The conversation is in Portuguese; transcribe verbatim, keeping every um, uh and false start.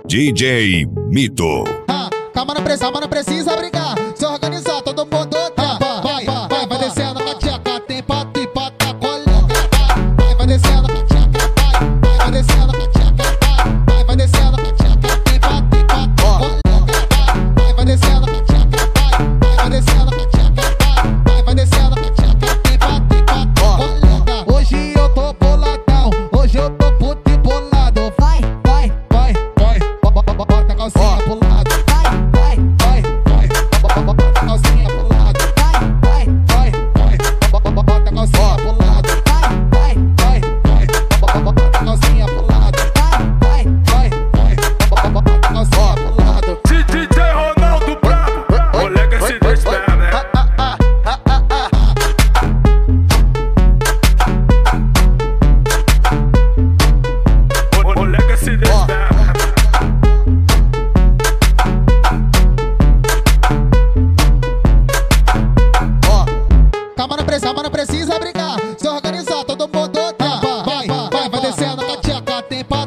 D J Mito. Ah, calma, não precisa, mas não precisa brigar. Se organizar, todo mundo trepa. Vai, vai, vai descendo com a tcheca. Tem pato e pata, colega. Vai, vai descendo com a tcheca. Vai, vai descendo com a tcheca. Vai, vai descendo com a tcheca. Tem pato e pata, colega. Vai, vai descendo com a tcheca. Vai, vai descendo com a tcheca. Vai, vai descendo com a tcheca. Tem pato e pata, colega. Hoje eu tô boladão. Hoje eu tô puto e bolado. Vai, vai, vai, vai. Bota a calcinha pro lado. Vai, vai, vai, vai. Bota a calcinha pro lado. Vai, vai, vai, vai. Bota a calcinha pro lado. Vai, vai, vai, vai. Bota a calcinha pro lado. Vai, vai, vai, vai. Bota a calcinha pro lado. D J Ronaldo Brabo, moleque se despera, né? Moleque se despera. Calma, não precisa, mas não precisa brigar. Se organizar, todo mundo trepa. Vai, vai, vai descendo com a tcheca. Tem pato